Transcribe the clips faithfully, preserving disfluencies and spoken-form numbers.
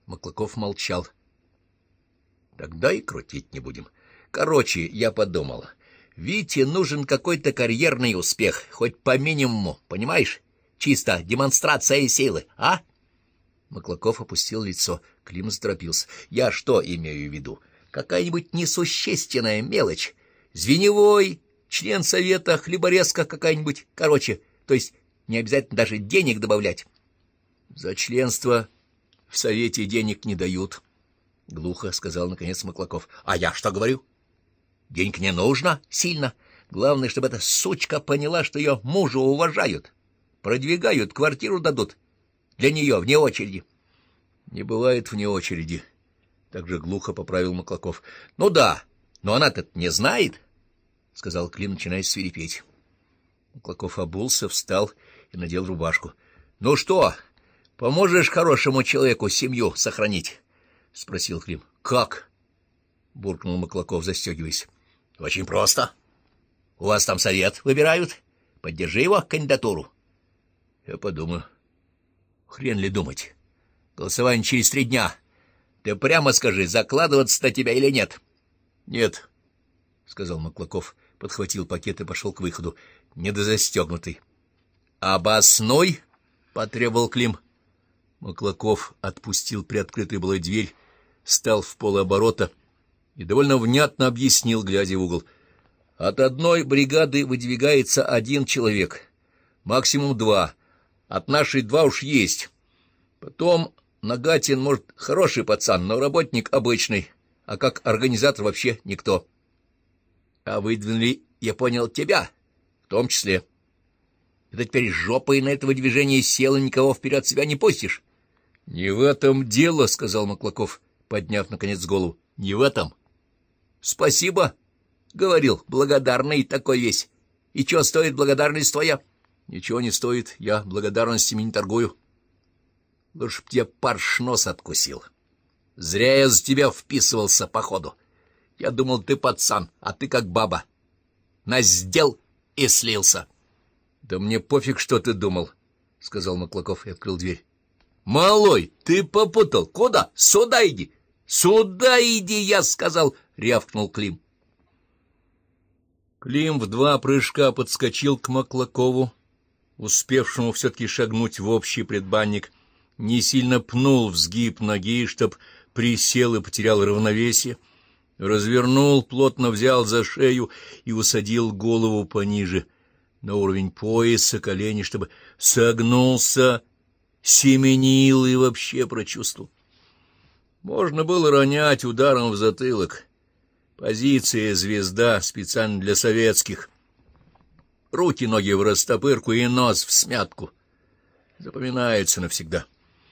Маклаков молчал. — Тогда и крутить не будем. Короче, я подумала. Вите нужен какой-то карьерный успех, хоть по минимуму, понимаешь? Чисто демонстрация силы, а? Маклаков опустил лицо. Клим заторопился. Я что имею в виду? Какая-нибудь несущественная мелочь. Звеневой, член совета, хлеборезка какая-нибудь. Короче, то есть не обязательно даже денег добавлять. За членство в совете денег не дают, — глухо сказал наконец Маклаков. А я что говорю? Денег не нужно сильно. Главное, чтобы эта сучка поняла, что ее мужа уважают. Продвигают, квартиру дадут. Для нее вне очереди. Не бывает вне очереди. Так же глухо поправил Маклаков. Ну да, но она-то не знает, — сказал Клим, начиная свирепеть. Маклаков обулся, встал и надел рубашку. — Ну что, поможешь хорошему человеку семью сохранить? — спросил Клим. — Как? — буркнул Маклаков, застегиваясь. — Очень просто. У вас там совет выбирают. Поддержи его кандидатуру. — Я подумаю. — Хрен ли думать. Голосование через три дня. Ты прямо скажи, закладываться на тебя или нет? — Нет, — сказал Маклаков, подхватил пакет и пошел к выходу, недозастегнутый. — Обоснуй, — потребовал Клим. Маклаков отпустил приоткрытую была дверь, стал в полоборота и довольно внятно объяснил, глядя в угол. От одной бригады выдвигается один человек, максимум два. От нашей два уж есть. Потом Нагатин, может, хороший пацан, но работник обычный, а как организатор вообще никто. А выдвинули, я понял, тебя в том числе. Это теперь жопой на этого движения села, никого вперед себя не пустишь. — Не в этом дело, — сказал Маклаков, подняв, наконец, голову. — Не в этом. — Спасибо, — говорил, благодарный такой весь. И чего стоит благодарность твоя? — Ничего не стоит, я благодарностями не торгую. — Лучше б тебе паршнос откусил. Зря я за тебя вписывался, походу. Я думал, ты пацан, а ты как баба. Наздел и слился. — Да мне пофиг, что ты думал, — сказал Маклаков и открыл дверь. — Малой, ты попутал. Куда? Сюда иди. — Сюда иди, я сказал, — рявкнул Клим. Клим в два прыжка подскочил к Маклакову, успевшему все-таки шагнуть в общий предбанник, не сильно пнул в сгиб ноги, чтоб присел и потерял равновесие, развернул, плотно взял за шею и усадил голову пониже, на уровень пояса, колени, чтобы согнулся, семенил и вообще прочувствовал. Можно было ронять ударом в затылок. Позиция звезда специально для советских. Руки-ноги в растопырку и нос в смятку. Запоминается навсегда.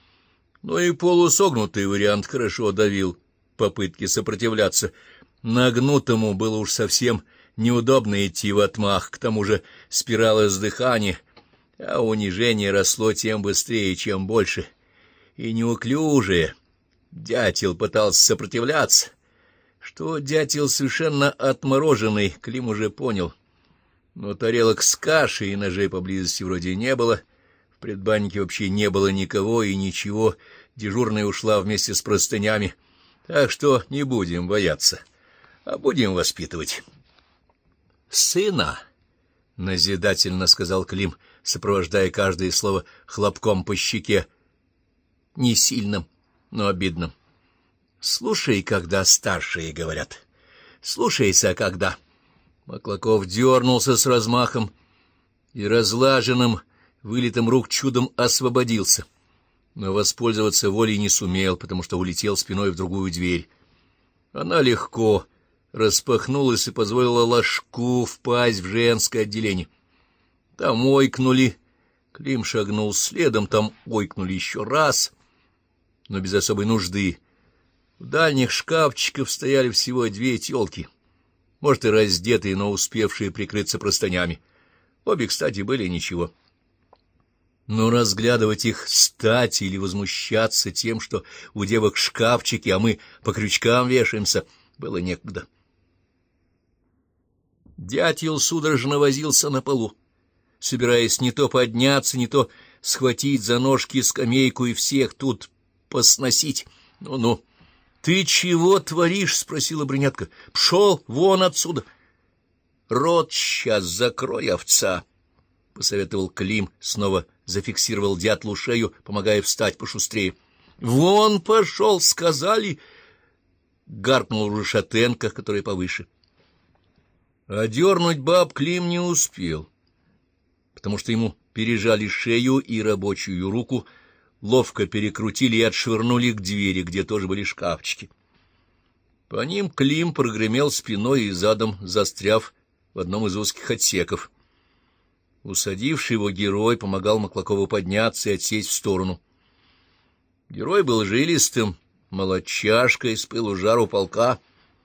Но и полусогнутый вариант хорошо давил попытки сопротивляться. Нагнутому было уж совсем неудобно идти в отмах, к тому же спиралось дыхание, а унижение росло тем быстрее, чем больше. И неуклюжее. Дятел пытался сопротивляться. Что дятел совершенно отмороженный, Клим уже понял. Но тарелок с кашей и ножей поблизости вроде не было. В предбаннике вообще не было никого и ничего. Дежурная ушла вместе с простынями. Так что не будем бояться, а будем воспитывать. — Сына, — назидательно сказал Клим, сопровождая каждое слово хлопком по щеке, не сильным, но обидным. — Слушай, когда старшие говорят. Слушайся, когда... Маклаков дернулся с размахом и разлаженным, вылитым рук чудом освободился, но воспользоваться волей не сумел, потому что улетел спиной в другую дверь. Она легко распахнулась и позволила ложку впасть в женское отделение. Там ойкнули, Клим шагнул следом, там ойкнули еще раз, но без особой нужды. В дальних шкафчиках стояли всего две тёлки, может, и раздетые, но успевшие прикрыться простынями. Обе, кстати, были ничего. Но разглядывать их стать или возмущаться тем, что у девок шкафчики, а мы по крючкам вешаемся, было некогда. Дятел судорожно возился на полу, собираясь не то подняться, не то схватить за ножки скамейку и всех тут посносить. — Ну-ну. — Ты чего творишь? — спросила брюнетка. — Пшел вон отсюда. — Рот сейчас закрой, овца, — посоветовал Клим, снова зафиксировал дятлу шею, помогая встать пошустрее. — Вон пошел, сказали! — гаркнул уже шатенка, которая повыше. Одернуть баб Клим не успел, потому что ему пережали шею и рабочую руку, ловко перекрутили и отшвырнули к двери, где тоже были шкафчики. По ним Клим прогремел спиной и задом, застряв в одном из узких отсеков. Усадивший его герой помогал Маклакову подняться и отсесть в сторону. Герой был жилистым, молодчашкой, с пылу жару полка.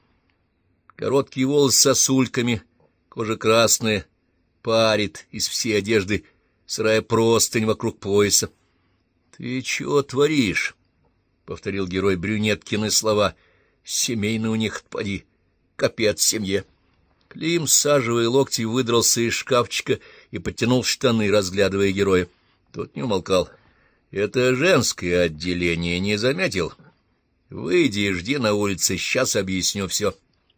Короткие волосы сосульками, кожа красная, парит из всей одежды сырая простынь вокруг пояса. — Ты чего творишь? — повторил герой брюнеткины слова. — Семейный у них, поди, капец семье. Клим, саживая локти, выдрался из шкафчика и подтянул штаны, разглядывая героя. Тот не умолкал. — Это женское отделение, не заметил? Выйди и жди на улице, сейчас объясню все.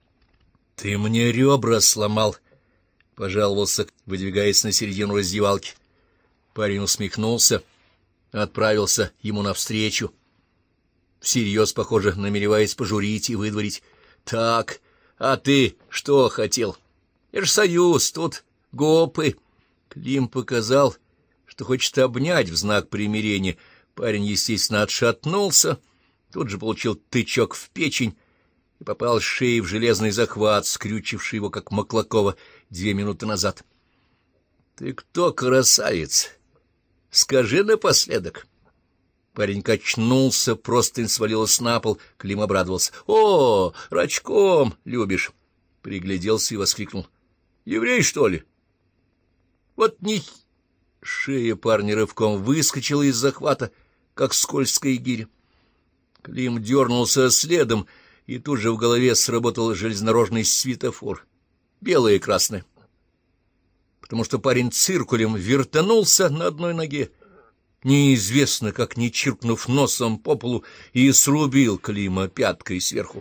— Ты мне ребра сломал, — пожаловался, выдвигаясь на середину раздевалки. Парень усмехнулся, отправился ему навстречу, всерьез, похоже, намереваясь пожурить и выдворить. — Так, а ты что хотел? Это ж союз, тут гопы. Клим показал, что хочет обнять в знак примирения. Парень, естественно, отшатнулся, тут же получил тычок в печень и попал с шеи в железный захват, скрючивший его, как Маклакова, две минуты назад. — Ты кто, красавец? Скажи напоследок. Парень качнулся, простынь свалилась на пол. Клим обрадовался. — О, рачком любишь! Пригляделся и воскликнул. — Еврей, что ли? — Вот не... Шея парня рывком выскочила из захвата, как скользкая гиря. Клим дернулся следом, и тут же в голове сработал железнодорожный светофор, белое и красное, потому что парень циркулем вертанулся на одной ноге, неизвестно как, не чиркнув носом по полу, и срубил Клима пяткой сверху.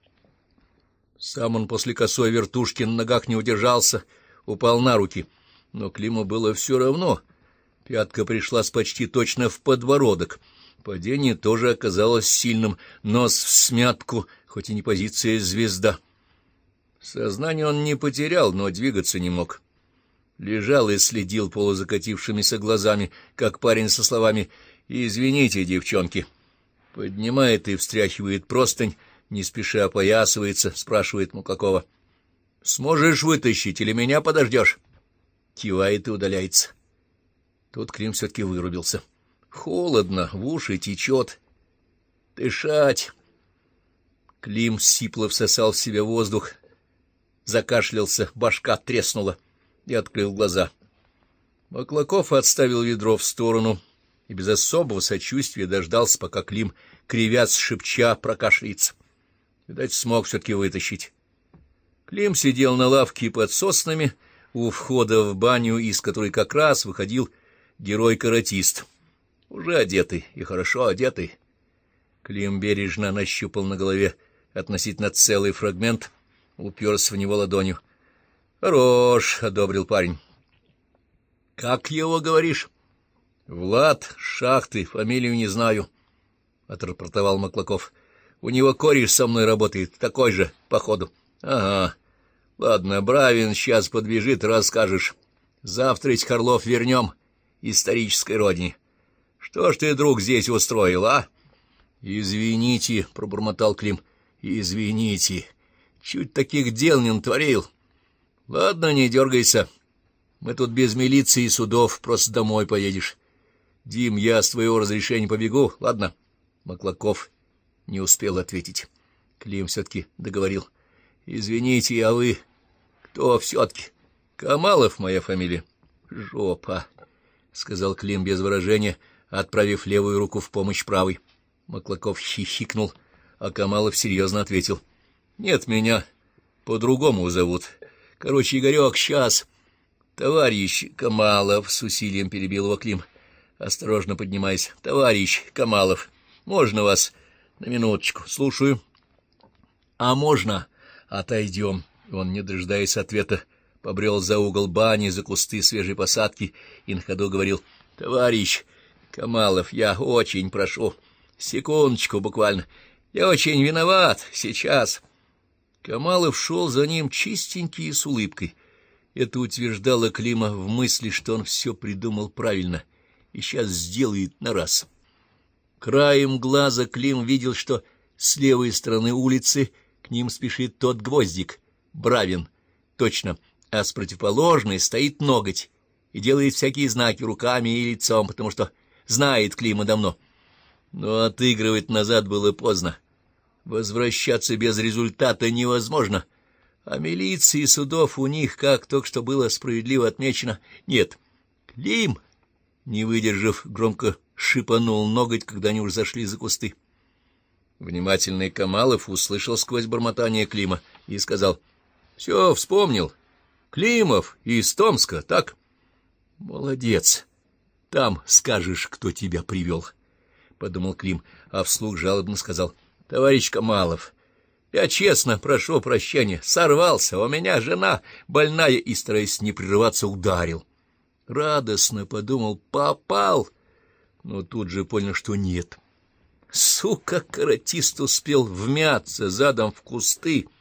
Сам он после косой вертушки на ногах не удержался, упал на руки, но Климу было все равно. Пятка пришлась почти точно в подбородок. Падение тоже оказалось сильным, нос всмятку, хоть и не позиция звезда. Сознание он не потерял, но двигаться не мог. Лежал и следил полузакатившимися глазами, как парень со словами «Извините, девчонки». Поднимает и встряхивает простынь, не спеша опоясывается, спрашивает Маклакова. «Сможешь вытащить или меня подождешь?» Кивает и удаляется. Тут Клим все-таки вырубился. Холодно, в уши течет. Дышать. Клим сипло всосал в себя воздух, закашлялся, башка треснула и открыл глаза. Маклаков отставил ведро в сторону и без особого сочувствия дождался, пока Клим, кривясь шепча, прокашляется. Видать, смог все-таки вытащить. Клим сидел на лавке под соснами у входа в баню, из которой как раз выходил герой-каратист, уже одетый и хорошо одетый. Клим бережно нащупал на голове относительно целый фрагмент, уперся в него ладонью. — Хорош, — одобрил парень. — Как его говоришь? — Влад, шахты, фамилию не знаю, — отрапортовал Маклаков. — У него кореш со мной работает, такой же, походу. — Ага. Ладно, Бравин сейчас подбежит, расскажешь. Завтра из Орлов вернем исторической родине. Что ж ты, друг, здесь устроил, а? — Извините, — пробормотал Клим. — Извините. Чуть таких дел не натворил. Ладно, не дергайся. Мы тут без милиции и судов, просто домой поедешь. Дим, я с твоего разрешения побегу, ладно? Маклаков не успел ответить. Клим все-таки договорил. — Извините, а вы кто все-таки? Камалов моя фамилия. — Жопа, — сказал Клим без выражения, отправив левую руку в помощь правой. Маклаков хихикнул, а Камалов серьезно ответил. — Нет, меня по-другому зовут. Короче, Игорек, сейчас. — Товарищ Камалов, — с усилием перебил его Клим, осторожно поднимаясь. — Товарищ Камалов, можно вас На минуточку, слушаю. А можно? Отойдем. Он, не дожидаясь ответа, побрел за угол бани, за кусты свежей посадки и на ходу говорил: товарищ Камалов, я очень прошу, секундочку буквально, я очень виноват, сейчас. Камалов шел за ним чистенький и с улыбкой. Это утверждало Клима в мысли, что он все придумал правильно и сейчас сделает на раз. Краем глаза Клим видел, что с левой стороны улицы к ним спешит тот Гвоздик, Бравин, точно, а с противоположной стоит Ноготь и делает всякие знаки руками и лицом, потому что знает Клима давно. Но отыгрывать назад было поздно. Возвращаться без результата невозможно, а милиции и судов у них, как только что было справедливо отмечено, нет. Клим, не выдержав, громко шипанул Ноготь, когда они уже зашли за кусты. Внимательный Камалов услышал сквозь бормотание Клима и сказал: — Все, вспомнил. Климов из Томска, так? — Молодец. Там скажешь, кто тебя привел, — подумал Клим, а вслух жалобно сказал: — Товарищ Камалов, я честно прошу прощения, сорвался, у меня жена больная и, стараясь не прерываться, ударил. Радостно подумал: попал, но тут же понял, что нет. Сука, каратист успел вмяться задом в кусты,